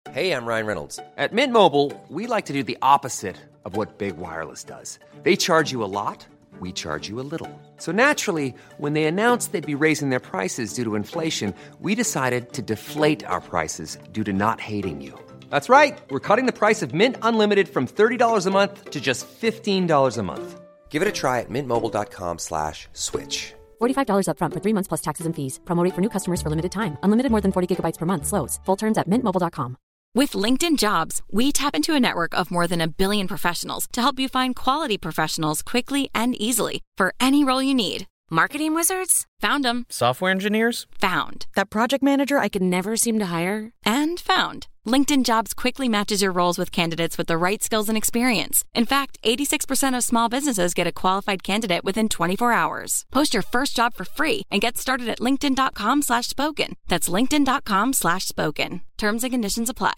Hey, I'm Ryan Reynolds. At Mint Mobile, we like to do the opposite of what Big Wireless does. They charge you a lot, we charge you a little. So naturally, when they announced they'd be raising their prices due to inflation, we decided to deflate our prices due to not hating you. That's right. We're cutting the price of Mint Unlimited from $30 a month to just $15 a month. Give it a try at mintmobile.com/switch. $45 up front for 3 months plus taxes and fees. Promo rate for new customers for limited time. Unlimited more than 40 gigabytes per month. Slows full terms at mintmobile.com. With LinkedIn Jobs, we tap into a network of more than 1 billion professionals to help you find quality professionals quickly and easily for any role you need. Marketing wizards? Found them. Software engineers? Found. That project manager I could never seem to hire? And found. LinkedIn Jobs quickly matches your roles with candidates with the right skills and experience. In fact, 86% of small businesses get a qualified candidate within 24 hours. Post your first job for free and get started at linkedin.com/spoken. That's linkedin.com/spoken. Terms and conditions apply.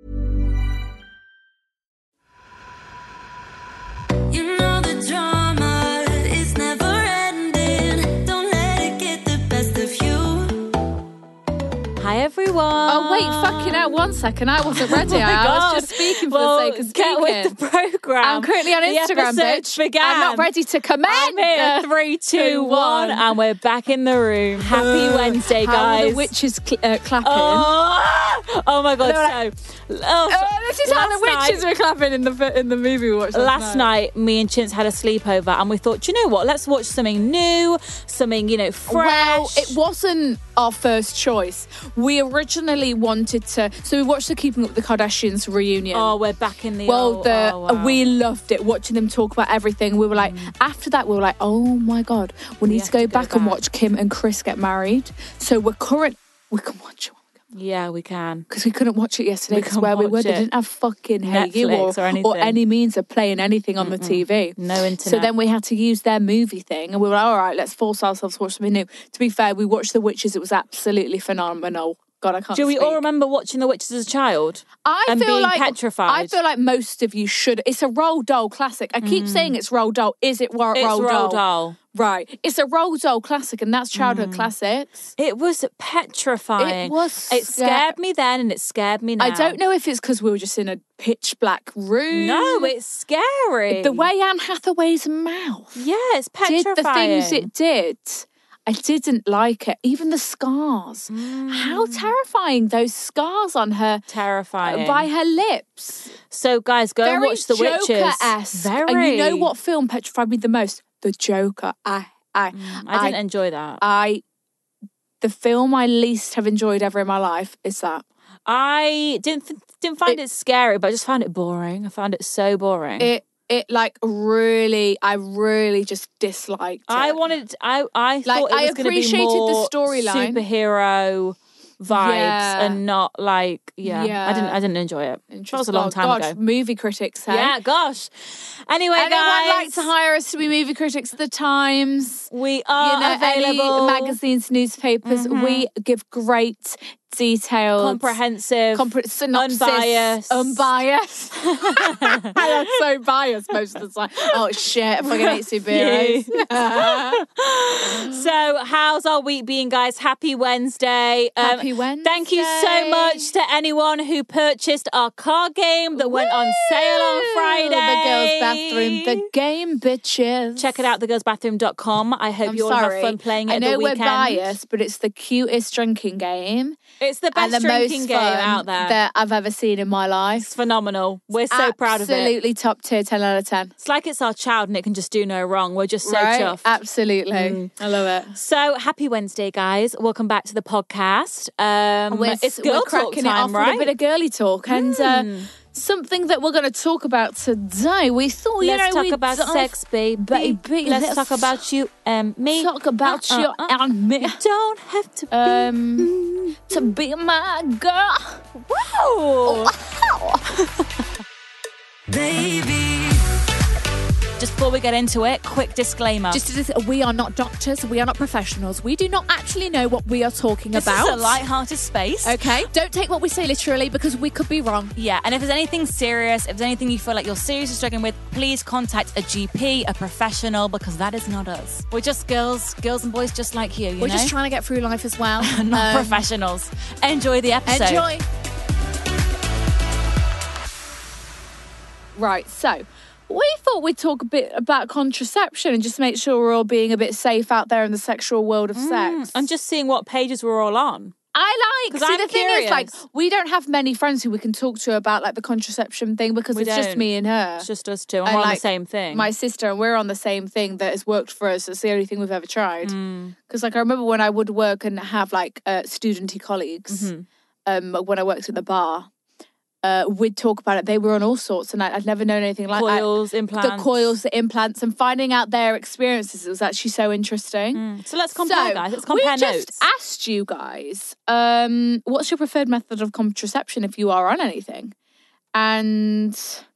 You know the drama is never ending. Don't let it get the best of you. Hi everyone. Oh wait, fucking hell, 1 second. I wasn't ready. I was just speaking for the sake of speaking. Get with the programme. I'm currently on Instagram, bitch. Began. I'm not ready to commence. I'm here. 3, 2, 1, and we're back in the room. Happy Wednesday, guys. How are the witches clapping? Oh my god! This is how the witches were clapping in the movie we watched last night. Me and Chintz had a sleepover, and we thought, you know what? Let's watch something new, something fresh. Well, it wasn't our first choice. We originally wanted to, so we watched the Keeping Up with the Kardashians reunion. Oh, we're back in the we loved it, watching them talk about everything. We were like, after that, we were like, oh my god, we need to go back and watch Kim and Chris get married. So we can watch it. Yeah, we can. Because we couldn't watch it yesterday because where we were, they didn't have fucking Netflix or any means of playing anything on the TV. No internet. So then we had to use their movie thing, and we were like, all right, let's force ourselves to watch something new. To be fair, we watched The Witches. It was absolutely phenomenal. God, I can't Do we speak. all remember watching The Witches as a child? I feel being like petrified? I feel like most of you should. It's a Roald Dahl classic. I keep saying it's Roald Dahl. Is it Roald Dahl? Right. It's a Roald Dahl classic, and that's childhood classics. It was petrifying. It scared me then, and it scared me now. I don't know if it's because we were just in a pitch black room. No, it's scary. The way Anne Hathaway's mouth. Yeah, it's petrifying. Did the things it did. I didn't like it. Even the scars. How terrifying, those scars on her. Terrifying. By her lips. So, guys, go and watch The Witches. Joker-esque. Very. And you know what film petrified me the most? The Joker. I didn't enjoy that. The film I least have enjoyed ever in my life is that. I didn't find it scary, but I just found it boring. I found it so boring. I really just disliked it. I thought it was going to be more the storyline, superhero vibes, and not I didn't enjoy it. That was a long time ago. Movie critics, hey? Yeah, gosh. Anyway, anyone guys, like to hire us to be movie critics at the Times? We are available. Any magazines, newspapers. We give great, detailed, comprehensive, synopsis, unbiased. I'm so biased most of the time. Oh shit, I fucking hate superheroes. So, how's our week being, guys? Happy Wednesday. Happy Wednesday. Thank you so much to anyone who purchased our card game that went on sale on Friday. The Girls' Bathroom, the game, bitches. Check it out, thegirlsbathroom.com. I hope you all have fun playing it the weekend. I know we're biased, but it's the cutest drinking game. It's the best drinking game out there that I've ever seen in my life. It's phenomenal. We're so proud of it. Absolutely top tier, 10 out of 10. It's like it's our child and it can just do no wrong. We're just so chuffed. Absolutely. I love it. So, happy Wednesday, guys. Welcome back to the podcast. It's girl talk time, right? With a bit of girly talk. And something that we're going to talk about today. We thought, let's talk about sex, baby. Let's talk about you and me. Talk about you and me. You don't have to be my girl. Whoa. Baby. Just before we get into it, quick disclaimer. We are not doctors. We are not professionals. We do not actually know what we are talking about. This is a light-hearted space. Okay. Don't take what we say literally because we could be wrong. Yeah. And if there's anything serious, if there's anything you feel like you're seriously struggling with, please contact a GP, a professional, because that is not us. We're just girls and boys just like you, We're just trying to get through life as well. Not professionals. Enjoy the episode. Enjoy. Right, so we thought we'd talk a bit about contraception and just make sure we're all being a bit safe out there in the sexual world of sex. I'm just seeing what pages we're all on. I like. 'Cause See, I'm the thing is, like, curious. we don't have many friends who we can talk to about like the contraception thing because We it's just don't. me and her. It's just us two, and And, we're on like, the same thing. My sister, and we're on the same thing that has worked for us. It's the only thing we've ever tried. Because, like, I remember when I would work and have like studenty colleagues, when I worked at the bar, we'd talk about it. They were on all sorts, and I'd never known anything like Coils, implants. the coils, the implants, and finding out their experiences. It was actually so interesting. So let's compare, guys. Let's compare we notes. just asked you guys, what's your preferred method of contraception if you are on anything? And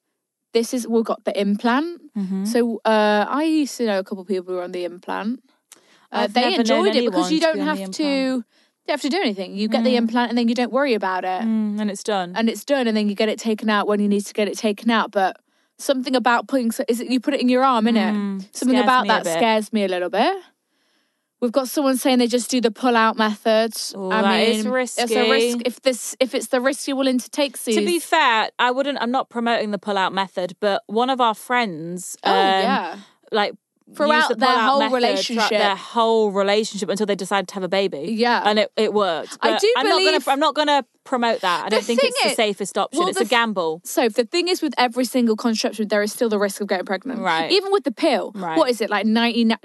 we've got the implant. So I used to know a couple of people who were on the implant. I've They never known enjoyed it because anyone you to don't be on the have to. You don't have to do anything. You get the implant and then you don't worry about it. And it's done. And it's done, and then you get it taken out when you need to get it taken out. But something about you put it in your arm, innit? Something Scares about me a that bit. scares me a little bit. We've got someone saying they just do the pull-out method. Ooh, I that mean, is risky. it's a risk. If it's the risk you're willing to take, Suze. To be fair, I'm not promoting the pull-out method, but one of our friends, like, Throughout used the their pull-out whole method relationship. throughout their whole relationship until they decided to have a baby. Yeah. And it worked. I But do I'm not gonna promote that. I don't think thing it's the is- safest option. well, It's a gamble. So the thing is, with every single contraception, there is still the risk of getting pregnant. Right. Even with the pill. Right. What is it, like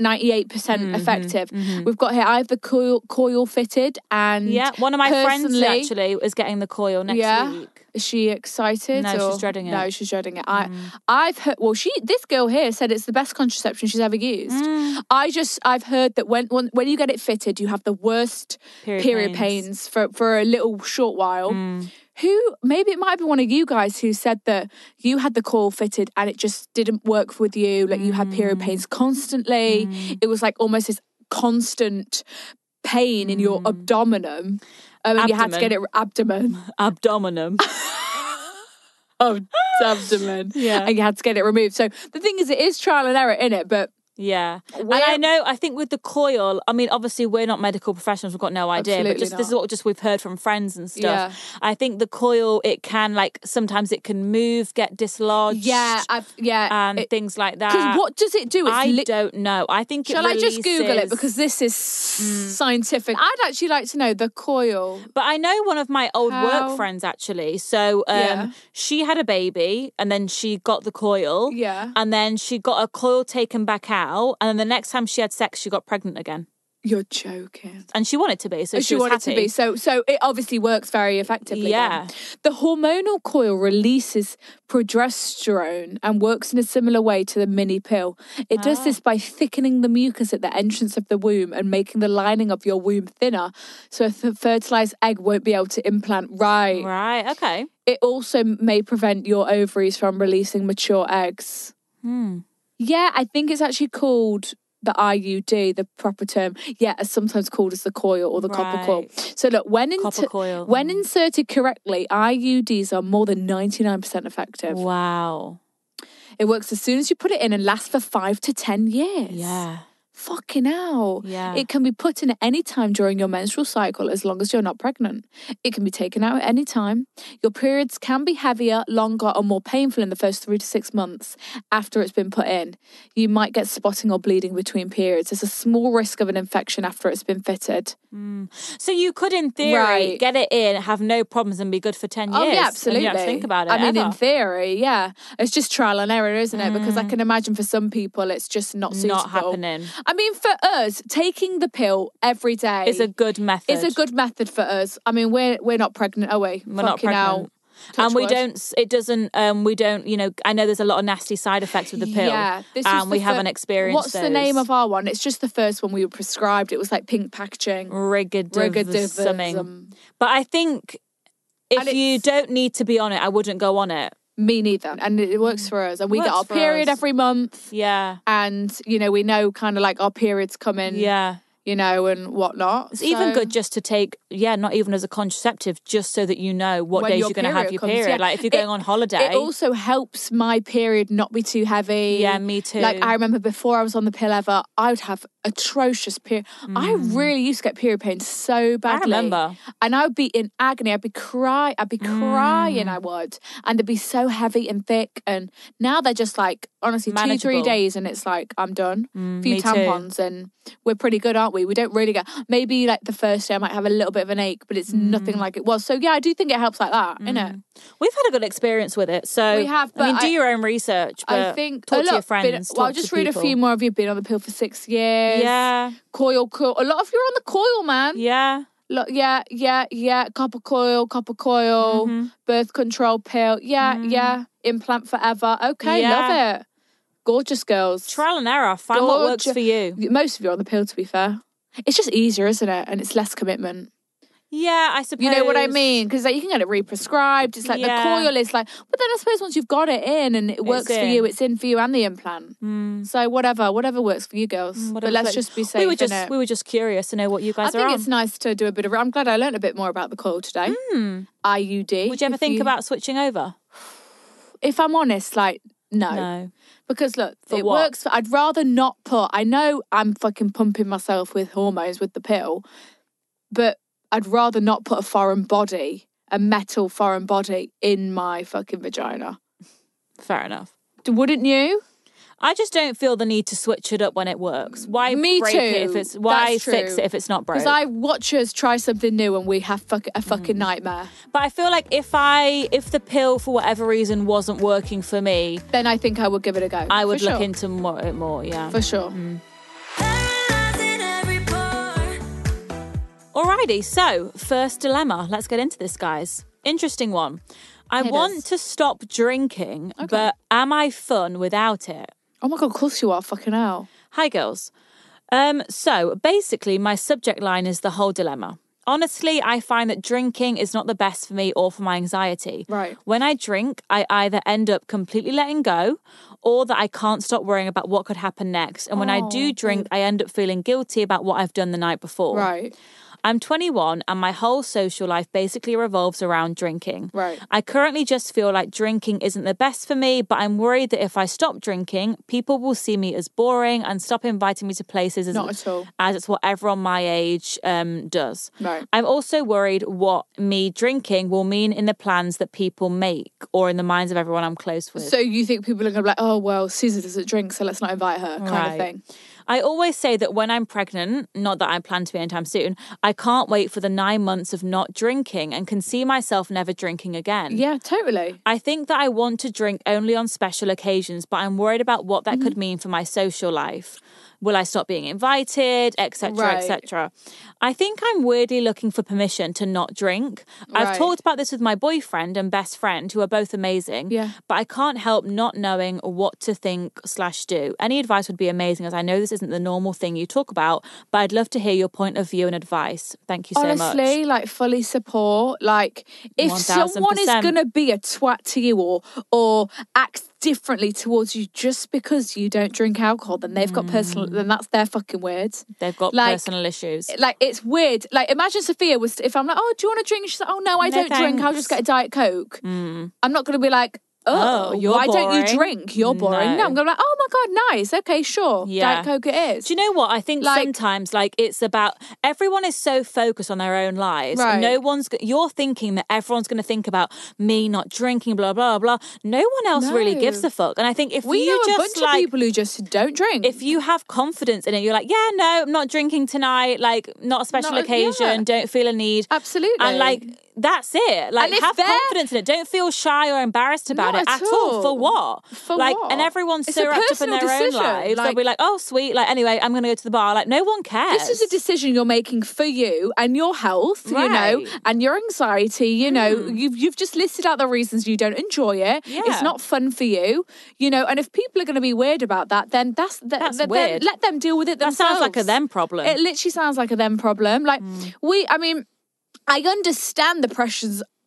98% effective? We've got here, I have the coil fitted, and Yeah, one of my friends personally- actually is getting the coil next week. Is she excited? No, or- she's dreading it. No, she's dreading it. I've heard. Well, this girl here said it's the best contraception she's ever used. I've heard that when you get it fitted, you have the worst period pains for a little short while. Maybe it might be one of you guys who said that you had the coil fitted and it just didn't work with you. Like you had period pains constantly. It was like almost this constant pain in your abdomen. And you had to get it abdomen. Abdominum. Abdomen. Yeah. And you had to get it removed. So the thing is, it is trial and error in it, but Yeah. And I think with the coil, I mean, obviously we're not medical professionals, we've got no idea, Absolutely but this is what we've heard from friends and stuff. Yeah. I think the coil, it can sometimes it can move, get dislodged. And things like that. Because what does it do? I don't know. I think Shall I just Google it? Because this is scientific. I'd actually like to know the coil. But I know one of my old How? work friends actually. So she had a baby and then she got the coil. Yeah. And then she got a coil taken back out. And then the next time she had sex, she got pregnant again. You're joking. And she wanted to be, so She was wanted happy. to be. So it obviously works very effectively. Yeah. Then. The hormonal coil releases progesterone and works in a similar way to the mini pill. It does this by thickening the mucus at the entrance of the womb and making the lining of your womb thinner, so the fertilized egg won't be able to implant. Right. Right, okay. It also may prevent your ovaries from releasing mature eggs. Yeah, I think it's actually called the IUD, the proper term. Yeah, it's sometimes called as the coil or the copper coil. So look, when Copper coil. when inserted correctly, IUDs are more than 99% effective. Wow. It works as soon as you put it in and lasts for 5 to 10 years. Yeah. Fucking hell. Yeah. It can be put in at any time during your menstrual cycle as long as you're not pregnant. It can be taken out at any time. Your periods can be heavier, longer, or more painful in the first 3 to 6 months after it's been put in. You might get spotting or bleeding between periods. There's a small risk of an infection after it's been fitted. So you could, in theory, Right. get it in, have no problems, and be good for 10 years. Oh, yeah, And absolutely. you don't have to think about it I mean, in ever. theory, yeah. It's just trial and error, isn't it? Because I can imagine for some people it's just not suitable. Not happening. I mean, for us, taking the pill every day It's a good method. is a good method for us. I mean, we're not pregnant, are we? We're not Fucking hell. pregnant. Touch And we wood. don't, it doesn't, we don't, I know there's a lot of nasty side effects with the pill. Yeah, this was and we the haven't experienced What's those. the name of our one? It's just the first one we were prescribed. It was like pink packaging. Rigadovism. But I think And if you it's- don't need to be on it, I wouldn't go on it. Me neither. And it works for us. And we get Works our for period us. every month. Yeah. And, we know kind of like our periods come in. Yeah. And whatnot. It's even So- good just to take, not even as a contraceptive, just so that you know what when days your you're going to have period your comes, period. yeah. Like if you're going on holiday. It also helps my period not be too heavy. Yeah, me too. Like I remember before I was on the pill ever, I would have atrocious period. I really used to get period pain so badly. I remember. And I would be in agony. I'd be crying. I would. And they'd be so heavy and thick. And now they're just like, honestly, Manageable. 2-3 days and it's like, I'm done. A few me too. tampons and we're pretty good, aren't we? We don't really get, maybe like the first day I might have a little bit of an ache, but it's nothing like it was. So yeah, I do think it helps like that, innit? We've had a good experience with it. So We have, I mean, but do your own research. But I think talk a to your lot, friends. I'll talk just to read a people. few more of you been on the pill for 6 years. Yeah. Coil. A lot of you are on the coil, man. Yeah. Look, yeah. Copper coil, birth control pill. Yeah. Implant forever. Okay, Yeah. love it. Gorgeous girls. Trial and error. Find what works for you. Most of you are on the pill, to be fair. It's just easier, isn't it? And it's less commitment. Yeah, I suppose. You know what I mean? Because like, you can get it re-prescribed. It's like Yeah. the coil is like, but then I suppose once you've got it in and it works for in. you, it's in for you and the implant. So whatever works for you girls. But Whatever let's floats. just be safe. We were just curious to know what you I guys are think on. it's nice to do a bit of. I'm glad I learned a bit more about the coil today. IUD. Would you ever think about switching over? If I'm honest, like no. No. Because look, For it what? works. I'd rather not put. I know I'm fucking pumping myself with hormones with the pill, but I'd rather not put a metal foreign body in my fucking vagina. Fair enough. Wouldn't you? I just don't feel the need to switch it up when it works. Why Me break too. it if it's why That's fix true. it if it's not broke? Because I watch us try something new and we have a fucking nightmare. But I feel like if the pill for whatever reason wasn't working for me, Then I think I would give it a go. I would For look sure. into it more. Yeah. For sure. Paralyzing every pore. Alrighty, so first dilemma. Let's get into this, guys. Interesting one. I Hit want us. to stop drinking, but am I fun without it? Oh my God, of course you are. Fucking hell. Hi, girls. So basically, my subject line is the whole dilemma. Honestly, I find that drinking is not the best for me or for my anxiety. Right. When I drink, I either end up completely letting go or that I can't stop worrying about what could happen next. And when I do drink, I end up feeling guilty about what I've done the night before. Right. I'm 21 and my whole social life basically revolves around drinking. Right. I currently just feel like drinking isn't the best for me, but I'm worried that if I stop drinking, people will see me as boring and stop inviting me to places Not at all. as it's what everyone my age does. Right. I'm also worried what me drinking will mean in the plans that people make or in the minds of everyone I'm close with. So you think people are going to be like, oh, well, Susan doesn't drink, so let's not invite her, kind of Right. thing. I always say that when I'm pregnant, not that I plan to be anytime soon, I can't wait for the 9 months of not drinking and can see myself never drinking again. Yeah, totally. I think that I want to drink only on special occasions, but I'm worried about what that could mean for my social life. Will I stop being invited, etc., Right. etc.? I think I'm weirdly looking for permission to not drink. I've Right. talked about this with my boyfriend and best friend, who are both amazing. Yeah. But I can't help not knowing what to think/do. Any advice would be amazing, as I know this isn't the normal thing you talk about, but I'd love to hear your point of view and advice. Thank you so much. Honestly, like fully support. Like if 1000%. someone is going to be a twat to you or act differently towards you just because you don't drink alcohol, then they've got then that's their fucking weird. They've got Like- personal issues. Like it's weird. Like imagine Sophia was, if I'm like, oh, do you want a drink? She's like, oh no, I No, don't drink. I'll thanks. just get a Diet Coke. I'm not going to be like, Oh, you're why don't you boring. drink? You're boring. No. No, I'm going to be like, oh my God, nice. Okay, sure. Yeah. Diet Coke it is. Do you know what? I think Like- sometimes, like, it's about everyone is so focused on their own lives. Right. No one's. You're thinking that everyone's going to think about me not drinking, blah blah blah. No one else really No. gives a fuck. And I think if We you know a just bunch of like, people who just don't drink. if you have confidence in it, you're like, yeah, no, I'm not drinking tonight. Like, not a special Not- occasion. yeah. Don't feel a need. Absolutely. And like. That's it. Like, And if have they're- confidence in it. Don't feel shy or embarrassed about Not it at at all. For all. what? For like, what? and everyone's It's so a wrapped up in personal their own decision. lives. They'll Like- be like, oh, sweet. Like, anyway, I'm going to go to the bar. Like, no one cares. This is a decision you're making for you and your health, you know, Right. and your anxiety. You know, you've just listed out the reasons you don't enjoy it. Yeah. It's not fun for you, you know. And if people are going to be weird about that, then that's That's then weird. let them deal with it That themselves. sounds like a them problem. It literally sounds like a them problem. Like I understand the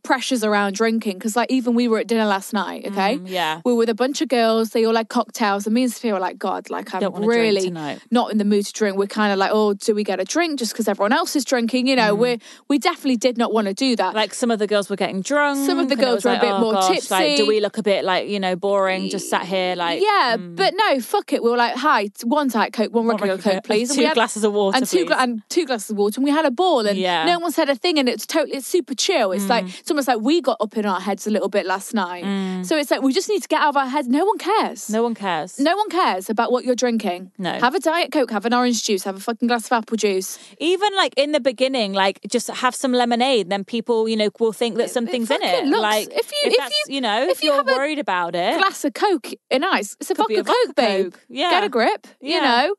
pressures around drinking because like even we were at dinner last night, okay? Yeah. We were with a bunch of girls, they all had cocktails, and me and Sophia were like, God, like I'm Don't wanna drink really tonight. not in the mood to drink. We're kind of like, oh, do we get a drink just because everyone else is drinking? You know, we definitely did not want to do that. Like some of the girls were getting drunk. Some of the and it girls was were a like, bit oh, more gosh, tipsy. Like, do we look a bit like, you know, boring, just sat here like... Yeah, but no, fuck it. We were like, hi, one Diet Coke, one regular Coke, please. And we two had- glasses of water, and two please. and 2 glasses of water, and we had a ball, and Yeah. no one said a thing, and it's super chill. It's like it's almost like we got up in our heads a little bit last night. So it's like we just need to get out of our heads. No one cares. No one cares. No one cares about what you're drinking. No. Have a Diet Coke, have an orange juice, have a fucking glass of apple juice. Even like in the beginning, like just have some lemonade, then people, you know, will think that something's in it. fucking looks- Like if if you you're have a worried about it. Glass of Coke in ice. It's a Could be vodka a vodka Coke, babe. Coke. Yeah. Get a grip. You Yeah. know.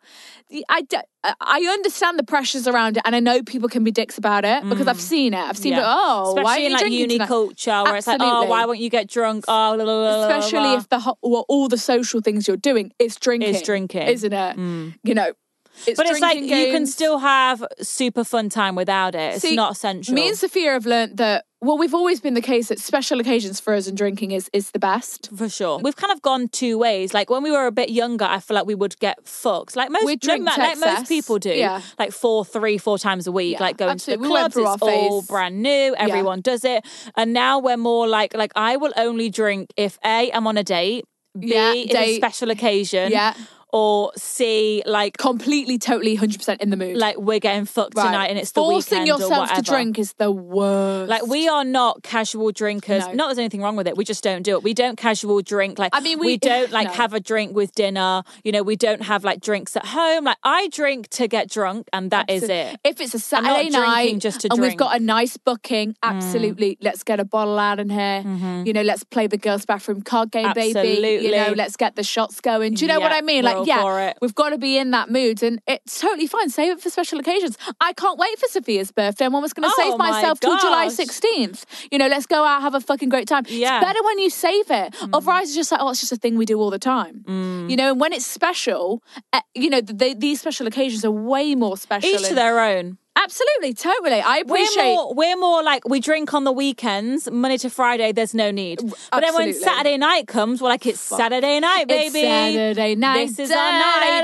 I understand the pressures around it, and I know people can be dicks about it because I've seen it. I've seen it. Oh, especially why are in you like drinking uni tonight? culture where it's like, oh, Absolutely. why won't you get drunk? Oh, blah, blah, blah, blah, Especially blah. if all the social things you're doing is drinking. Is drinking. Isn't it? You know. But it's like drinking you can games. still have super fun time without it. It's See, not essential. Me and Sophia have learnt that, well, we've always been the case that special occasions for us and drinking is the best. For sure. We've kind of gone two ways. Like when we were a bit younger, I feel like we would get fucked. Like most, We'd drink to like most excess. people do. Yeah. Like 4 times a week. Yeah, like going absolutely. to the We went clubs. through It's our all phase. brand new. Everyone does it. And now we're more like I will only drink if A, I'm on a date. B, it's a date. special occasion. Yeah. Or C, like Completely, totally, 100% in the mood. like we're getting fucked Right. tonight and it's the Forcing weekend or yourself whatever. to drink is the worst. Like we are not casual drinkers. No. Not there's anything wrong with it. We just don't do it. We don't casual drink. Like I mean, we don't like no. have a drink with dinner. You know, we don't have like drinks at home. Like I drink to get drunk, and that is it. If it's a I'm not Saturday drinking night just to and we've drink. got a nice booking, absolutely, let's get a bottle out in here. You know, let's play the girls' bathroom card game, baby. You know, Absolutely. let's get the shots going. Do you know what Yeah, I mean? we're Like, all yeah, for it. we've got to be in that mood, and it's totally fine. Save it for special occasions. I can't wait for Sophia's birthday. I'm almost going to Oh save my myself till July gosh. 16th. You know, let's go out, have a fucking great time. Yeah. It's better when you save it. Otherwise, it's just like, oh, it's just a thing we do all the time. You know, and when it's special, you know, these special occasions are way more special. Each to their own. Absolutely, totally. I appreciate. We're more like we drink on the weekends, Monday to Friday. There's no need. But then when Absolutely. Saturday night comes, we're like, it's Saturday night, baby. It's Saturday night. This is our night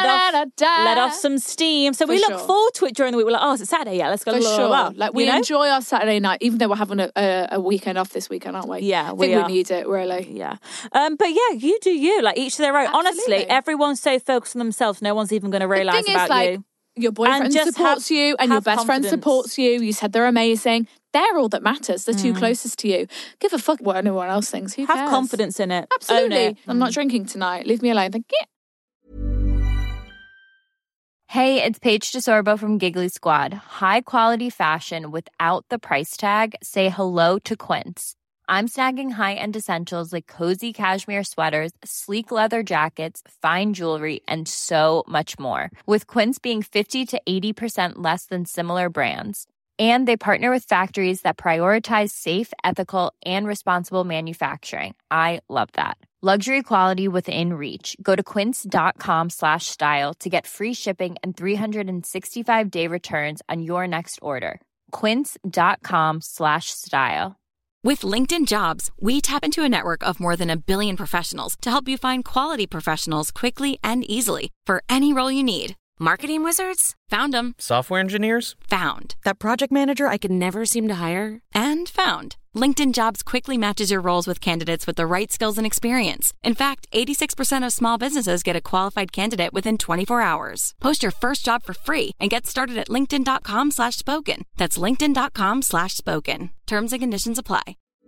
to let off some steam. So we For look sure. forward to it during the week. We're like, oh, it's a Saturday. Yeah, let's go. For blah, blah, sure. blah. Like we You know? enjoy our Saturday night, even though we're having a weekend off this weekend, aren't we? Yeah, I we think are. we need it really. Yeah. But yeah, you do you. Like each to their own. Honestly, Absolutely. everyone's so focused on themselves, no one's even going to The realise thing about is, like, you. your boyfriend And just supports have- you, and your have best friend confidence. supports you. You said they're amazing. They're all that matters. The two closest to you. Give a fuck what anyone else thinks. Who Have cares? confidence in it. Own Absolutely. it. I'm not drinking tonight. Leave me alone. Thank you. Hey, it's Paige DeSorbo from Giggly Squad. High quality fashion without the price tag. Say hello to Quince. I'm snagging high-end essentials like cozy cashmere sweaters, sleek leather jackets, fine jewelry, and so much more. With Quince being 50 to 80% less than similar brands. And they partner with factories that prioritize safe, ethical, and responsible manufacturing. I love that. Luxury quality within reach. Go to quince.com/style to get free shipping and 365-day returns on your next order. Quince.com/style. With LinkedIn Jobs, we tap into a network of more than 1 billion professionals to help you find quality professionals quickly and easily for any role you need. Marketing wizards? Found them. Software engineers? Found. That project manager I could never seem to hire? And found. LinkedIn Jobs quickly matches your roles with candidates with the right skills and experience. In fact, 86% of small businesses get a qualified candidate within 24 hours. Post your first job for free and get started at linkedin.com/spoken. That's linkedin.com/spoken. Terms and conditions apply.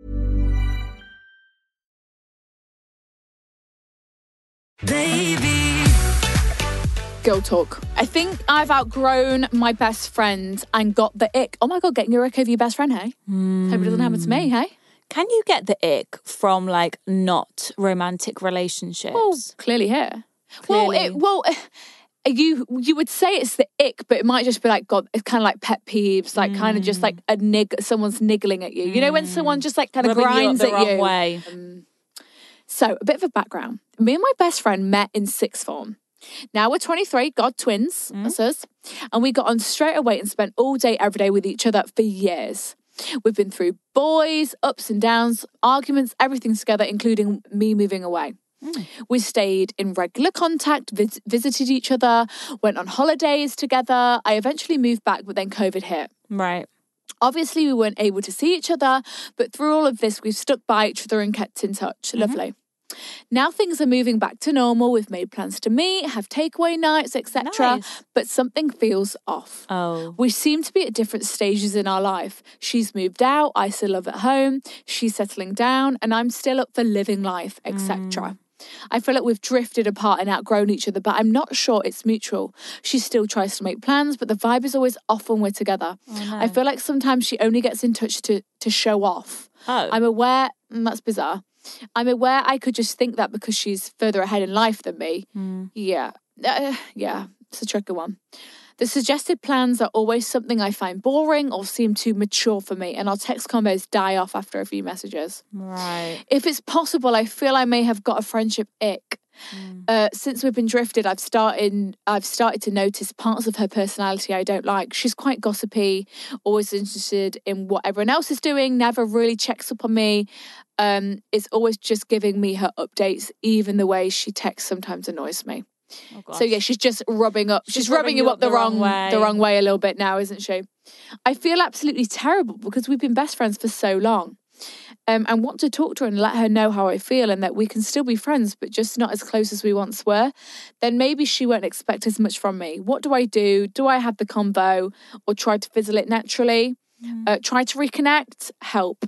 Baby. Girl talk. I think I've outgrown my best friend and got the ick. Oh my God, getting your ick over your best friend, hey? Hope it doesn't happen to me, hey? Can you get the ick from like not romantic relationships? Well, clearly here. Clearly. You would say it's the ick, but it might just be like, God, it's kind of like pet peeves, like kind of just like someone's niggling at you. You know, when someone just like kind of Rubbing you up grinds the at wrong you. way. So, a bit of a background. Me and my best friend met in sixth form. Now we're 23, God twins, that's us. And we got on straight away and spent all day, every day with each other for years. We've been through boys, ups and downs, arguments, everything together, including me moving away. We stayed in regular contact, visited each other, went on holidays together. I eventually moved back, but then COVID hit. Right. Obviously, we weren't able to see each other, but through all of this, we've stuck by each other and kept in touch. Lovely. Now things are moving back to normal. We've made plans to meet, have takeaway nights, etc. Nice. But something feels off. Oh. We seem to be at different stages in our life. She's moved out, I still live at home, she's settling down, and I'm still up for living life, etc. I feel like we've drifted apart and outgrown each other, but I'm not sure it's mutual. She still tries to make plans, but the vibe is always off when we're together. Oh, no. I feel like sometimes she only gets in touch to show off. Oh. I'm aware, that's bizarre. I'm aware I could just think that because she's further ahead in life than me. Yeah, it's a tricky one. The suggested plans are always something I find boring or seem too mature for me, and our text combos die off after a few messages. Right. If it's possible, I feel I may have got a friendship ick. Since we've been drifted, I've started to notice parts of her personality I don't like. She's quite gossipy, always interested in what everyone else is doing, never really checks up on me. Is always just giving me her updates. Even the way she texts sometimes annoys me. Oh, so yeah, she's just rubbing you up the wrong way a little bit now, isn't she? I feel absolutely terrible because we've been best friends for so long. And want to talk to her and let her know how I feel and that we can still be friends, but just not as close as we once were. Then maybe she won't expect as much from me. What do I do? Do I have the convo or try to fizzle it naturally? Try to reconnect? Help.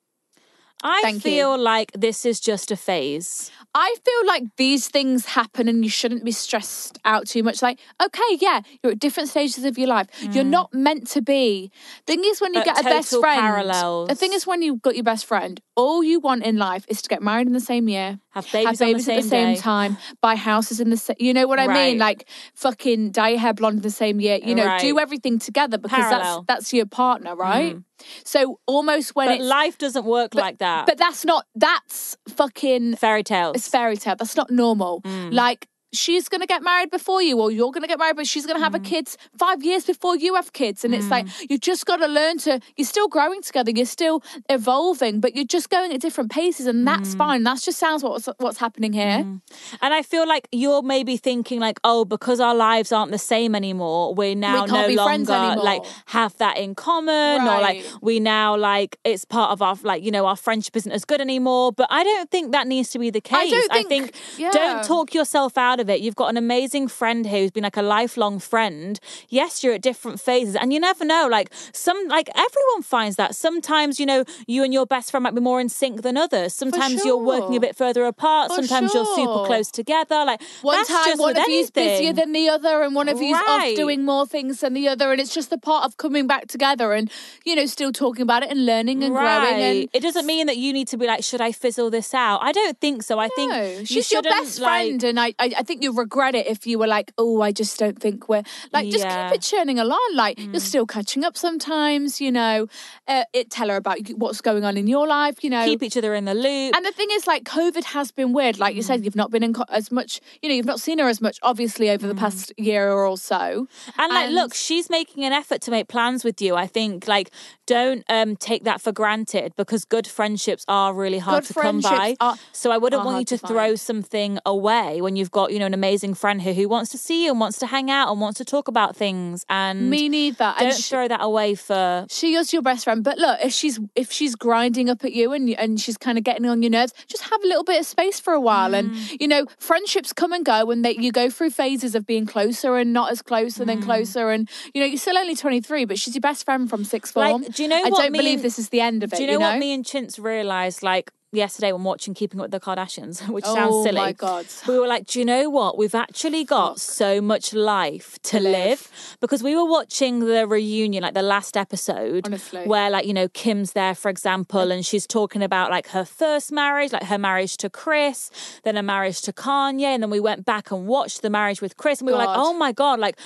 I feel like this is just a phase. I feel like these things happen and you shouldn't be stressed out too much. Like, okay, yeah, you're at different stages of your life. You're not meant to be. Thing is, when you get a best friend, parallels. The thing is, when you've got your best friend, all you want in life is to get married in the same year, have babies at the same time, buy houses in the same. You know what I mean? Like, fucking dye your hair blonde in the same year. You know, do everything together because that's your partner, right? So almost when life doesn't work like that. But that's fucking fairy tales. It's fairy tale. That's not normal. Like, she's going to get married before you, or you're going to get married, but she's going to have a kids 5 years before you have kids. And it's like, you just got to learn you're still growing together, you're still evolving, but you're just going at different paces, and that's fine. That just sounds what's happening here. And I feel like you're maybe thinking like, oh, because our lives aren't the same anymore, we now no longer like have that in common, or like we now like it's part of our like, you know, our friendship isn't as good anymore. But I don't think that needs to be the case. I think don't talk yourself out of it. You've got an amazing friend here who's been like a lifelong friend. Yes, you're at different phases, and you never know. Like everyone finds that sometimes, you know, you and your best friend might be more in sync than others. Sometimes you're working a bit further apart. Sometimes you're super close together. Like one time, one of you's busier than the other, and one of you's off doing more things than the other, and it's just the part of coming back together and, you know, still talking about it and learning and growing. And it doesn't mean that you need to be like, should I fizzle this out? I don't think so. I think she's your best friend, and I think you regret it if you were like, oh, I just don't think we're like, just keep it churning along. Like, you're still catching up sometimes, you know. Tell her about what's going on in your life, you know. Keep each other in the loop. And the thing is, like, COVID has been weird. Like you said, you've not been in as much, you know, you've not seen her as much, obviously, over the past year or so. And like, look, she's making an effort to make plans with you. I think, like, don't take that for granted, because good friendships are really hard to come by. So I wouldn't want you to throw something away when you've got, you know, an amazing friend here who wants to see you and wants to hang out and wants to talk about things. And me neither. Don't throw that away for. She is your best friend, but look, if she's grinding up at you and she's kind of getting on your nerves, just have a little bit of space for a while. And you know, friendships come and go, and you go through phases of being closer and not as close, and then closer. And you know, you're still only 23, but she's your best friend from sixth form. Like, do you know I don't believe this is the end of it. Do you know what me and Chintz realised? Like, yesterday when watching Keeping Up with the Kardashians, which sounds silly. Oh my God. We were like, do you know what? We've actually got so much life to live. Because we were watching the reunion, like the last episode, honestly, where like, you know, Kim's there, for example, and she's talking about like her first marriage, like her marriage to Chris, then a marriage to Kanye, and then we went back and watched the marriage with Chris, and we were like, oh my God, like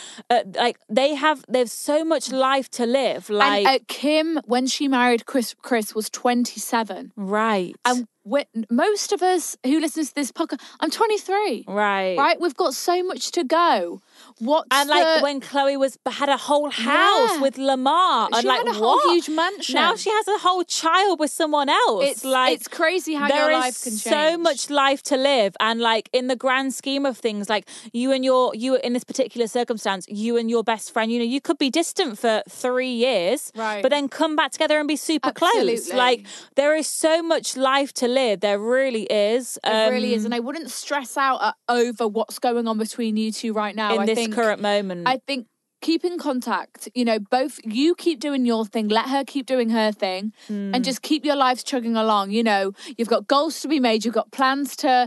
there's so much life to live. Like, and Kim, when she married Chris was 27. Right. And most of us who listen to this podcast, I'm 23. Right? We've got so much to go. When Chloe had a whole house with Lamar. She had a whole huge mansion. Now she has a whole child with someone else. It's crazy how your life can change. There is so much life to live. And in the grand scheme of things, you in this particular circumstance, you and your best friend, you could be distant for 3 years, right, but then come back together and be super close. There is so much life to live. There really is. It really is. And I wouldn't stress out over what's going on between you two right now. In this current moment. I think keep in contact, both you keep doing your thing, let her keep doing her thing, and just keep your lives chugging along. You've got goals to be made, you've got plans to,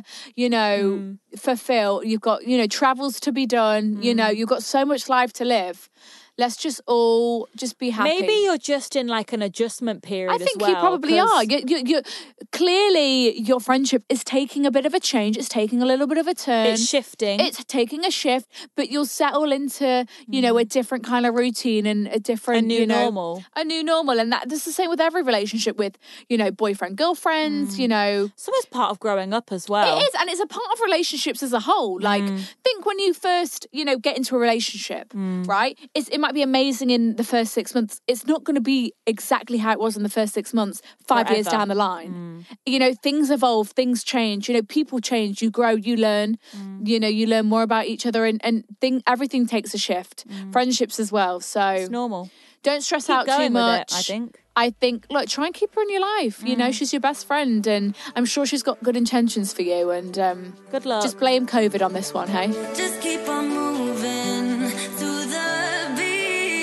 fulfill, you've got, travels to be done, you've got so much life to live. Let's just all just be happy. Maybe you're just in an adjustment period. I think you probably are. You clearly, your friendship is taking a bit of a change. It's taking a little bit of a turn. It's shifting. It's taking a shift, but you'll settle into a different kind of routine and a new normal. A new normal, and that's the same with every relationship with boyfriend, girlfriends. So it's part of growing up as well. It is, and it's a part of relationships as a whole. Think when you first get into a relationship, right? It might be amazing in the first 6 months. It's not going to be exactly how it was in the first 6 months, 5 years down the line. Things evolve, things change, people change, you grow, you learn, you learn more about each other and everything takes a shift. Friendships as well. So it's normal. Don't stress out too much. I think. Look, try and keep her in your life. She's your best friend and I'm sure she's got good intentions for you and good luck. Just blame COVID on this one, hey? Just keep on moving through the beat.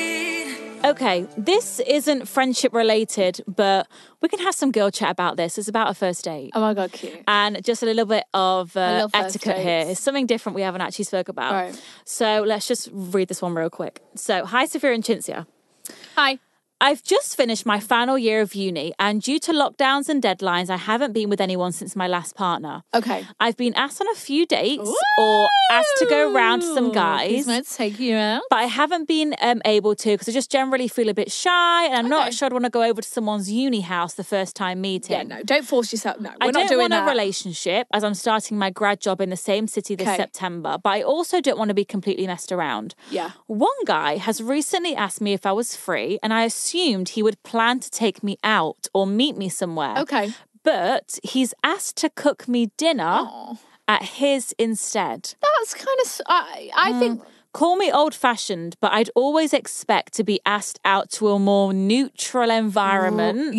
Okay, this isn't friendship related, but we can have some girl chat about this. It's about a first date. Oh my God, cute. And just a little bit of etiquette here. It's something different we haven't actually spoke about. Right. So let's just read this one real quick. So, hi, Sophia and Cinzia. Hi. I've just finished my final year of uni and due to lockdowns and deadlines, I haven't been with anyone since my last partner. Okay. I've been asked on a few dates or asked to go round to some guys. These might take you out. But I haven't been able to because I just generally feel a bit shy and I'm not sure I'd want to go over to someone's uni house the first time meeting. Yeah, no, don't force yourself. No, I don't want a relationship as I'm starting my grad job in the same city this September, but I also don't want to be completely messed around. Yeah. One guy has recently asked me if I was free and I assumed he would plan to take me out or meet me somewhere. Okay. But he's asked to cook me dinner at his instead. That's kind of... I think... Call me old-fashioned, but I'd always expect to be asked out to a more neutral environment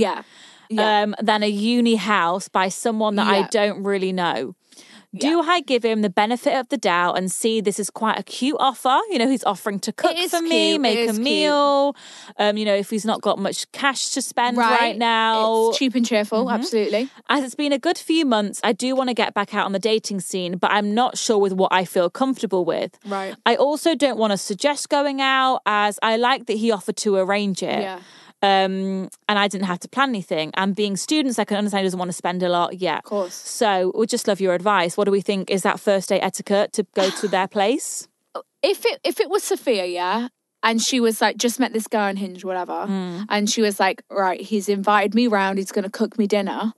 than a uni house by someone that I don't really know. Do I give him the benefit of the doubt and see this is quite a cute offer? He's offering to cook for me, make a meal. If he's not got much cash to spend right now. It's cheap and cheerful, absolutely. As it's been a good few months, I do want to get back out on the dating scene, but I'm not sure with what I feel comfortable with. Right. I also don't want to suggest going out as I like that he offered to arrange it. Yeah. And I didn't have to plan anything. And being students, I can understand he doesn't want to spend a lot yet. Of course. So we'd just love your advice. What do we think? Is that first date etiquette to go to their place? If it was Sophia, and she was like, just met this guy on Hinge, whatever, and she was like, right, he's invited me round, he's going to cook me dinner.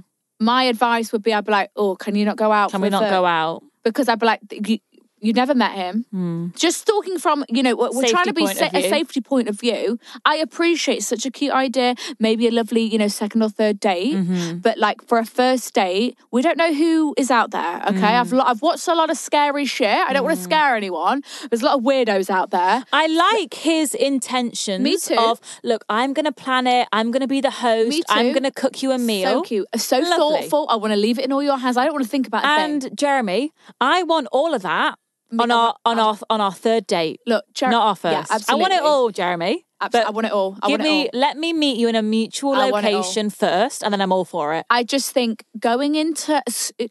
My advice would be, I'd be like, oh, can you not go out? Can we not go out? Because I'd be like, you never met him. Just talking from, we're safety trying to be a safety point of view. I appreciate such a cute idea, maybe a lovely, second or third date. But for a first date, we don't know who is out there, okay? I've watched a lot of scary shit. I don't want to scare anyone. There's a lot of weirdos out there. I like his intentions. Me too. Of, look, I'm going to plan it. I'm going to be the host. Me too. I'm going to cook you a meal. So cute. So thoughtful. I want to leave it in all your hands. I don't want to think about a thing. And Jeremy, I want all of that. On our third date. Look, not our first. Yeah, absolutely. I want it all, Jeremy. I want it all. Let me meet you in a mutual location first, and then I'm all for it. I just think you're going into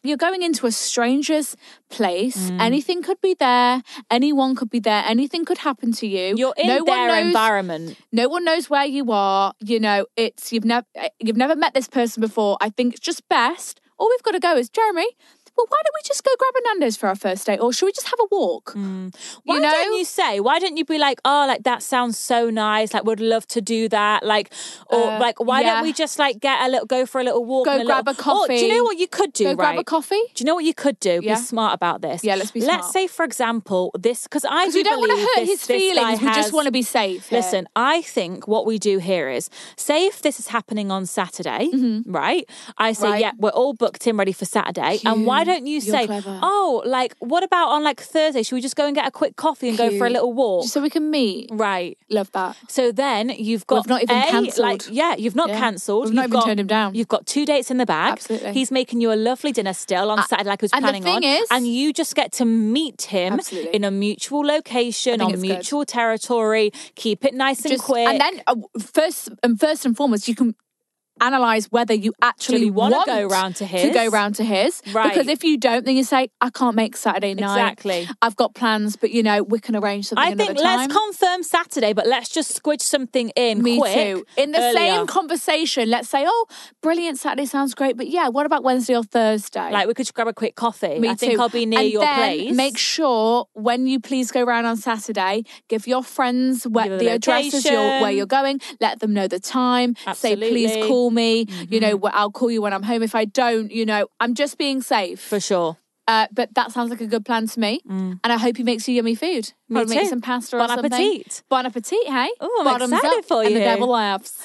a stranger's place. Anything could be there. Anyone could be there. Anything could happen to you. You're in their environment. No one knows where you are. You've never met this person before. I think it's just best. All we've got to go is, Jeremy, well, why don't we just go grab a Nando's for our first date? Or should we just have a walk? Why don't you be like, oh, like that sounds so nice. Like, would love to do that. Like, or like, why don't we just like go for a little walk? Go grab a coffee. Or, do you know what you could do, grab a coffee? Do you know what you could do? Be smart about this. Yeah, let's be smart. Let's say, for example, because we don't want to hurt his feelings. We just want to be safe. Listen, I think what we do here is, say if this is happening on Saturday, right? I say, yeah, we're all booked in ready for Saturday. And why don't you say, oh, like, what about on like Thursday? Should we just go and get a quick coffee and go for a little walk? Just so we can meet. Right. Love that. So then you've got... We've not even cancelled. You've not cancelled. We've not even turned him down. You've got 2 dates in the bag. Absolutely. He's making you a lovely dinner still on Saturday like he was planning on. And the thing is... And you just get to meet him in a mutual location, on mutual territory. Keep it nice and quick. And then first and foremost, you can analyse whether you actually want to go round to his. Right. Because if you don't, then you say, I can't make Saturday night. Exactly. I've got plans, but we can arrange something another time. I think let's confirm Saturday, but let's just squidge something in Me quick. too. In the same conversation, let's say, oh, brilliant, Saturday sounds great, but yeah, what about Wednesday or Thursday? Like, we could just grab a quick coffee. Me I think too. I'll be near your place. Make sure when you please go round on Saturday, give your friends the addresses where you're going, let them know the time. Absolutely. Say, please call me. I'll call you when I'm home. If I don't, I'm just being safe. For sure. But that sounds like a good plan to me. And I hope he makes you yummy food. Me too. Make some pasta or something. Appetit. Bon appetit, hey? Oh, I'm Bottoms excited up, for you. And the devil laughs.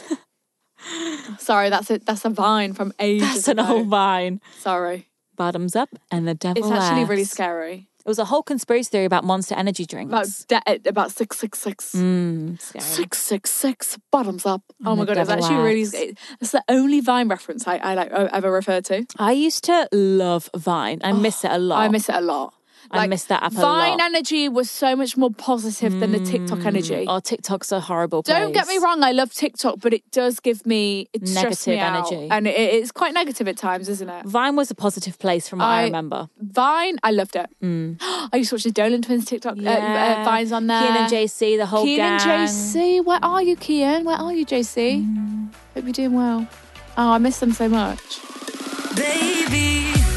Sorry, that's a vine from ages That's an ago. old vine. Sorry. Bottoms up and the devil laughs. It's actually really scary. It was a whole conspiracy theory about Monster energy drinks. About 666. Scary. 666. Bottoms up. Oh my the God, it's devil actually really laughs. scary. That's the only Vine reference I ever referred to. I used to love Vine. I miss it a lot. I miss it a lot. I miss that app a Vine lot. energy was so much more positive than the TikTok energy. Oh, TikTok's a horrible place. Don't get me wrong, I love TikTok, but it does give me negative energy. And it's quite negative at times, isn't it? Vine was a positive place from what I remember. Vine, I loved it. I used to watch the Dolan Twins TikTok Vines on there. Kian and JC, the whole gang. Kian and JC, where are you, Kian? Where are you, JC? Hope you're doing well. Oh, I miss them so much. Baby.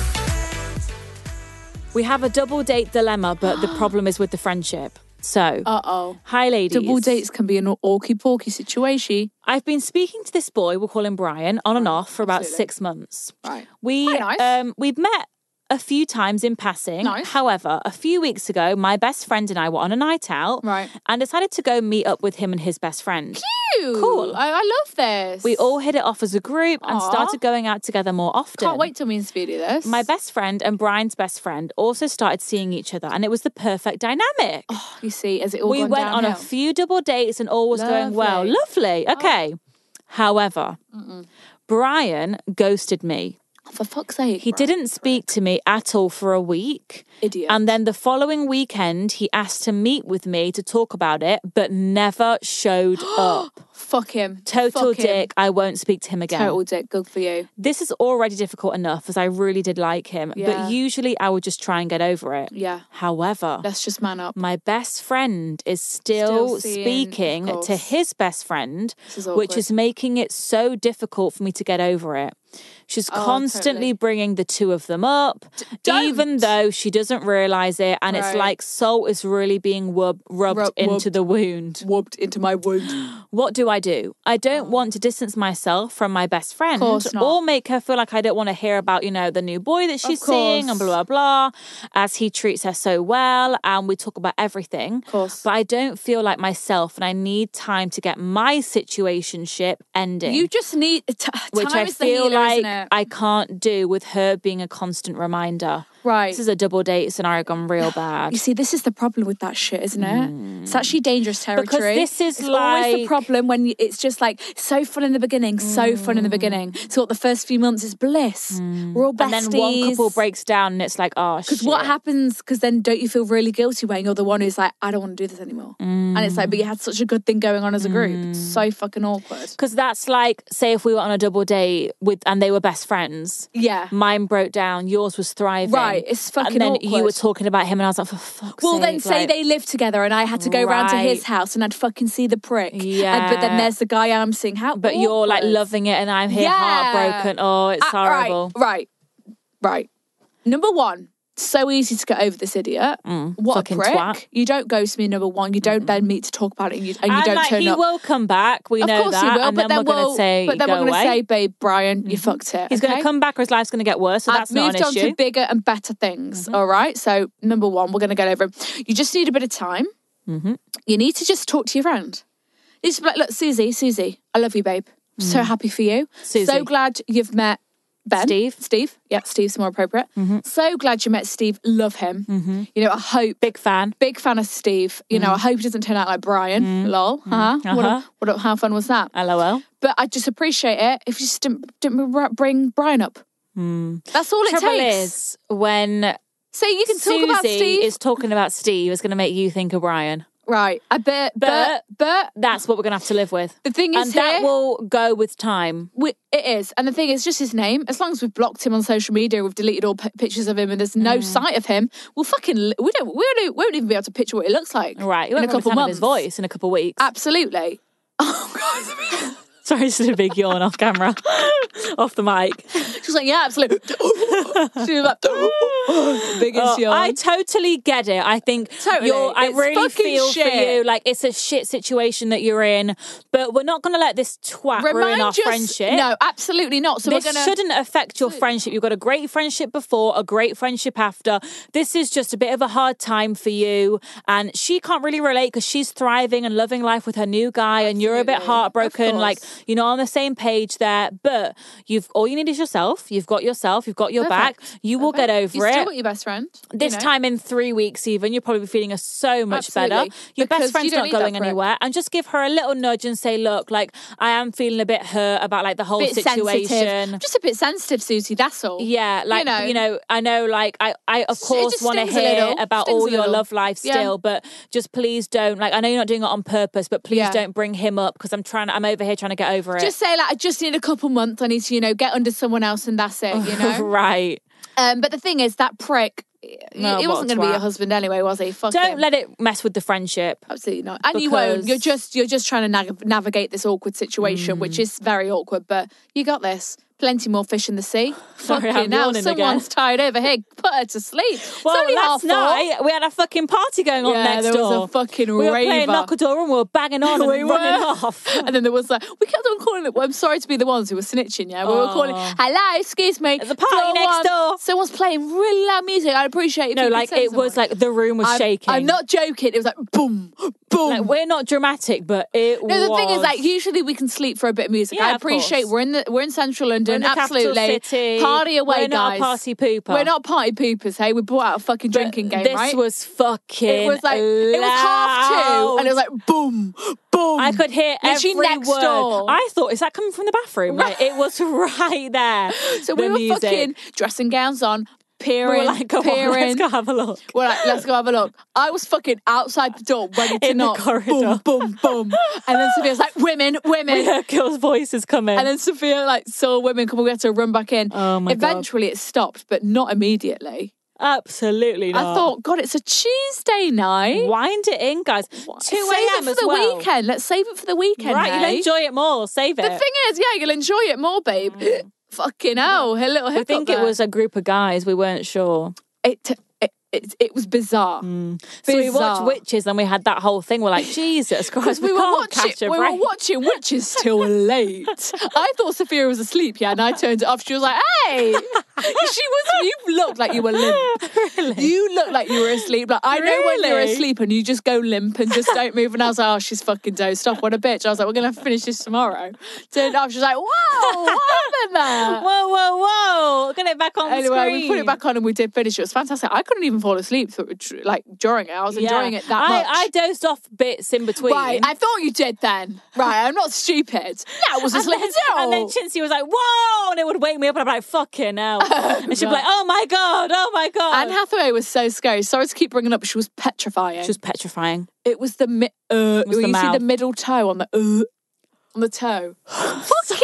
We have a double date dilemma, but the problem is with the friendship. So, hi ladies. Double dates can be an orky-porky situation. I've been speaking to this boy, we'll call him Brian, on and off for about 6 months. Right. We've met a few times in passing. Nice. However, a few weeks ago, my best friend and I were on a night out. Right. And decided to go meet up with him and his best friend. Cute. Cool. I love this. We all hit it off as a group and started going out together more often. Can't wait till me and Speedy do this. My best friend and Brian's best friend also started seeing each other, and it was the perfect dynamic. Oh, you see, as it all We gone went downhill. on a few double dates and all was going well. Lovely. Okay. However, Brian ghosted me. For fuck's sake. He didn't speak to me at all for a week. Idiot. And then the following weekend, he asked to meet with me to talk about it, but never showed up. Fuck him. Total Fuck him. dick. I won't speak to him again. Total dick. Good for you. This is already difficult enough as I really did like him. Yeah. But usually I would just try and get over it. Yeah. However, Let's just man up. my best friend is still seeing, speaking of course. to his best friend, This is which awkward. is making it so difficult for me to get over it. She's constantly totally. bringing the two of them up, don't. even though she doesn't realise it. And it's Right. like salt is really being rubbed into the wound. Wobbed into my wound. What do? I don't want to distance myself from my best friend Course not. or make her feel like I don't want to hear about, the new boy that she's seeing and course. blah, blah, blah, as he treats her so well. And we talk about everything. Of course. But I don't feel like myself and I need time to get my situationship ending. You just need which time I is the feel healer, like isn't it? I can't do with her being a constant reminder. Right. This is a double date scenario gone real bad. You see, this is the problem with that shit, isn't it? It's actually dangerous territory. this is it's always the like- problem when it's just like so fun in the beginning, so fun in the beginning. So what the first few months is bliss. We're all besties. And then one couple breaks down and it's like, oh, shit. Because what happens, because then don't you feel really guilty when you're the one who's like, I don't want to do this anymore. And it's like, but you had such a good thing going on as a group. It's so fucking awkward. Because that's like, say if we were on a double date and they were best friends. Yeah. Mine broke down, yours was thriving. Right, it's fucking And then awkward. you were talking about him and I was like, for fuck's Well, sake. then say like, they lived together and I had to go round to his Right. house and I'd fucking see the prick. Yeah. But then there's the guy I'm seeing. How But you're like awkward. loving it and I'm here Yeah. heartbroken. Oh, it's horrible. Right. Number one, so easy to get over this idiot. What a prick. Twat. You don't ghost me, number one. You don't then meet to talk about it and you don't turn up. He will come back. We know that. Of course he will. And then we're going to say, but then we're going to say, babe, Brian, you fucked it. He's going to come back or his life's going to get worse. So that's not an issue. I've moved on to bigger and better things. All right. So number one, we're going to get over him. You just need a bit of time. You need to just talk to your friend. You just be like, look, Susie, I love you, babe. I'm so happy for you. Susie. So glad you've met Ben. Steve. Yeah, Steve's more appropriate. So glad you met Steve. Love him. You know, I hope. Big fan of Steve. You know, I hope he doesn't turn out like Brian. Lol. How fun was that? LOL. But I just appreciate it if you just didn't bring Brian up. That's all it takes. Trouble is, when so you can talk about Steve. Is talking about Steve is going to make you think of Brian. Right, but that's what we're going to have to live with. The thing is, and that will go with time. It is, and the thing is, just his name. As long as we've blocked him on social media, we've deleted all pictures of him, and there's no sight of him. We won't even be able to picture what he looks like. Right, in a couple months. His voice in a couple of weeks. Absolutely. Oh God. Sorry, just did a big yawn off camera, off the mic. She was like, yeah, absolutely. She was like, biggest yawn. I totally get it. I think I really feel shit. for you. Like, it's a shit situation that you're in, but we're not going to let this twat ruin our friendship. No, absolutely not. So this shouldn't affect your friendship. You've got a great friendship before, a great friendship after. This is just a bit of a hard time for you, and she can't really relate because she's thriving and loving life with her new guy, and you're a bit heartbroken. Like, you're not on the same page there, but all you need is yourself. You've got yourself. You've got your back. You will get over it. You still got your best friend. This time in 3 weeks even, you're probably feeling so much better. Your best friend's not going anywhere. And just give her a little nudge and say, look, like, I am feeling a bit hurt about like the whole situation. Sensitive. Just a bit sensitive, Susie, that's all. Yeah, like, you know, I know, like, I of course want to hear about all your love life still, but just please don't, like, I know you're not doing it on purpose, but please don't bring him up because I'm over here trying to get over it. Just say, like, I just need a couple months. I need to, get under someone else and that's it, Right. But the thing is, that prick, he wasn't going to be your husband anyway, was he? Don't let it mess with the friendship. Absolutely not. And you won't. You're just trying to navigate this awkward situation, which is very awkward, but you got this. Plenty more fish in the sea. Sorry, I'm yawning someone's tired over here. Put her to sleep. Well, last night we had a fucking party going on next door. There was a fucking raver. We were playing knock-a-door and we were banging on and running off. And then there was we kept on calling it. Well, I'm sorry to be the ones who were snitching. Yeah, we were calling. Hello, excuse me. There's a party next door. Someone's playing really loud music. I'd appreciate it. No, like it was like the room was shaking. I'm not joking. It was like boom, boom. Like, we're not dramatic, but it was. No, the thing is, like, usually we can sleep for a bit of music. Yeah, I appreciate we're in central London. Absolutely. City. Party away, We're not guys. a party pooper. We're not party poopers, hey? We brought out a fucking drinking game, right? This was fucking It was like, it was 2:30 and it was like, boom, boom. I could hear every next word. Door. I thought, is that coming from the bathroom? Like, it was right there. So we were music. fucking dressing gowns on, peering, we were like, come on, let's go have a look. We're like, let's go have a look. I was fucking outside the door, ready to knock. The corridor. Boom, boom, boom. And then Sophia's like, women. We heard girls' voices coming. And then Sophia like saw women come. We had to run back in. Oh my God. Eventually it stopped, but not immediately. Absolutely not. I thought, God, it's a Tuesday night. Wind it in, guys. 2 a.m. Save it for the weekend. Let's save it for the weekend. Right, hey? you'll enjoy it more. Save it. The thing is, yeah, you'll enjoy it more, babe. Fucking hell, a little hiccup. I think it was a group of guys. We weren't sure. It was bizarre. So we watched Witches and we had that whole thing. We're like, Jesus Christ, we were watching Witches till late. I thought Sophia was asleep, and I turned it off. She was like, hey. You looked like you were limp. Really? You looked like you were asleep. Like, I know when you're asleep and you just go limp and just don't move. And I was like, oh, she's fucking dozed off. What a bitch. I was like, we're going to have to finish this tomorrow. Turned it off. She was like, whoa, what happened there? Whoa. Get it back on the screen. Anyway, we put it back on and we did finish. It was fantastic. I couldn't even fall asleep during it. I was enjoying it that much. I dozed off bits in between. Right, I thought you did then. Right, I'm not stupid. That was asleep at all. And then Chintzy was like, whoa, and it would wake me up and I'd be like, fucking hell. And she'd be like, oh my God. Anne Hathaway was so scary. Sorry to keep bringing up, but she was petrifying. It was the the see the middle toe on the toe. Fucking hell,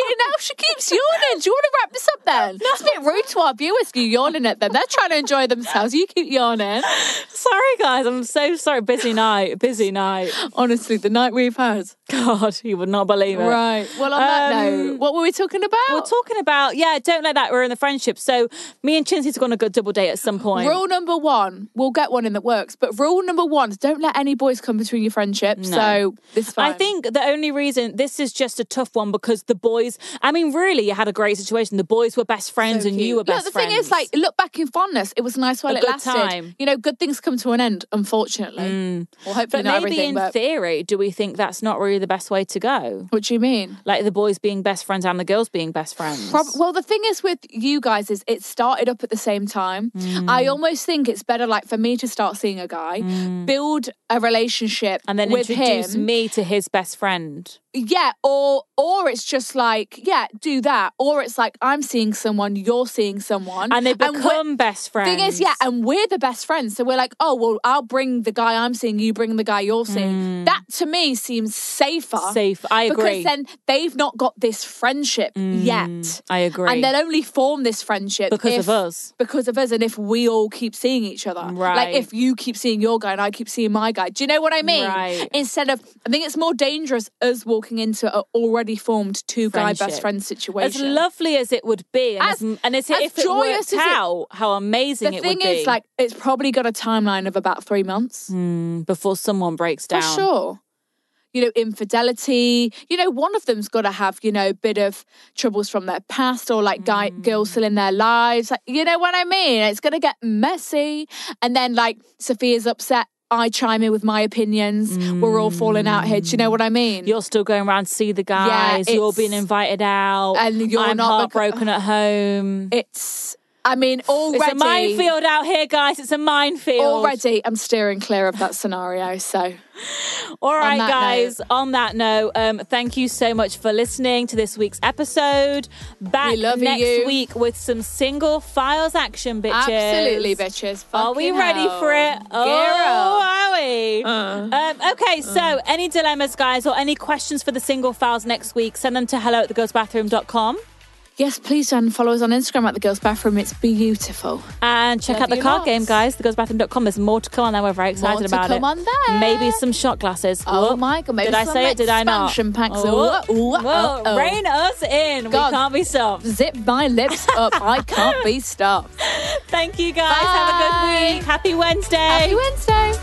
she keeps yawning. Do you want to wrap this up then? No. It's a bit rude to our viewers, you yawning at them. They're trying to enjoy themselves. You keep yawning. Sorry, guys. I'm so sorry. Busy night. Honestly, the night we've had. God, you would not believe it. Right. Well, on that note, what were we talking about? We're talking about, don't let that ruin the friendship. So me and Chinsy's going to go double date at some point. Rule number 1, we'll get one in that works, but rule number 1 is don't let any boys come between your friendships. No. So this is fine. I think the only reason, this is just a tough one because the boys, I mean, really, you had a great situation. The boys were best friends and you were best friends. The thing is, like, look back in fondness. It was nice while it lasted. Time. You know, good things come to an end, unfortunately. Well, hopefully not everything. But maybe in theory, do we think that's not really the best way to go? What do you mean? Like the boys being best friends and the girls being best friends? Well, the thing is with you guys is it started up at the same time. I almost think it's better, like, for me to start seeing a guy, build a relationship and then with introduce me to his best friend. Yeah, or it's just like, do that. Or it's like, I'm seeing someone, you're seeing someone. And they become best friends. Thing is, and we're the best friends. So we're like, oh, well, I'll bring the guy I'm seeing, you bring the guy you're seeing. That, to me, seems safer. I agree. Because then they've not got this friendship yet. I agree. And they'll only form this friendship because of us. Because of us, and if we all keep seeing each other. Right. Like, if you keep seeing your guy and I keep seeing my guy. Do you know what I mean? Right. Instead of, I think it's more dangerous us walking into an already formed two-guy best friend situation. As lovely as it would be, if it worked out, how amazing it would be. The thing is, like, it's probably got a timeline of about 3 months. Before someone breaks down. For sure. You know, infidelity. You know, one of them's got to have, you know, a bit of troubles from their past or, like, girls still in their lives. Like, you know what I mean? It's going to get messy. And then, like, Sophia's upset. I chime in with my opinions. We're all falling out here. Do you know what I mean? You're still going around to see the guys. You're being invited out. And I'm not heartbroken at home. Already... It's a minefield out here, guys. It's a minefield. Already, I'm steering clear of that scenario, so... All right, guys. On that note, thank you so much for listening to this week's episode. Back next week with some Single Files action, bitches. Absolutely, bitches. Are we ready for it? Are we? Okay, so any dilemmas, guys, or any questions for the Single Files next week, send them to hello@thegirlsbathroom.com. Yes, please, Jan, follow us on Instagram at The Girls Bathroom. It's beautiful. And check out the card game, guys, thegirlsbathroom.com. There's more to come on there. We're very excited about it. More to come on there. Maybe some shot glasses. Oh, my God. Maybe did I say it? Did I not? Expansion packs. Rein us in. God. We can't be stopped. Zip my lips up. I can't be stopped. Thank you, guys. Bye. Have a good week. Happy Wednesday. Happy Wednesday.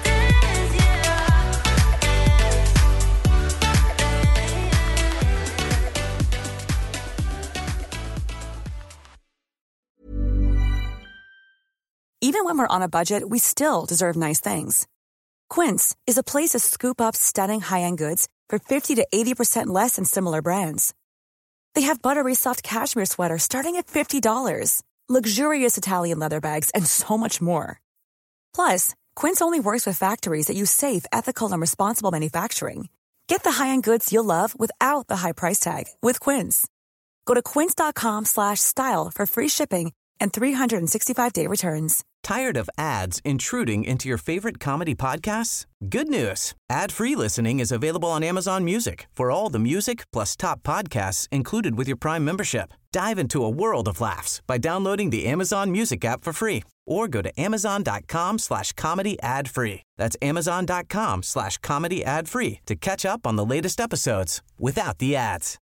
Even when we're on a budget, we still deserve nice things. Quince is a place to scoop up stunning high-end goods for 50 to 80% less than similar brands. They have buttery soft cashmere sweaters starting at $50, luxurious Italian leather bags, and so much more. Plus, Quince only works with factories that use safe, ethical, and responsible manufacturing. Get the high-end goods you'll love without the high price tag with Quince. Go to quince.com/style for free shipping and 365-day returns. Tired of ads intruding into your favorite comedy podcasts? Good news. Ad-free listening is available on Amazon Music for all the music plus top podcasts included with your Prime membership. Dive into a world of laughs by downloading the Amazon Music app for free or go to amazon.com/comedy ad-free. That's amazon.com/comedy ad-free to catch up on the latest episodes without the ads.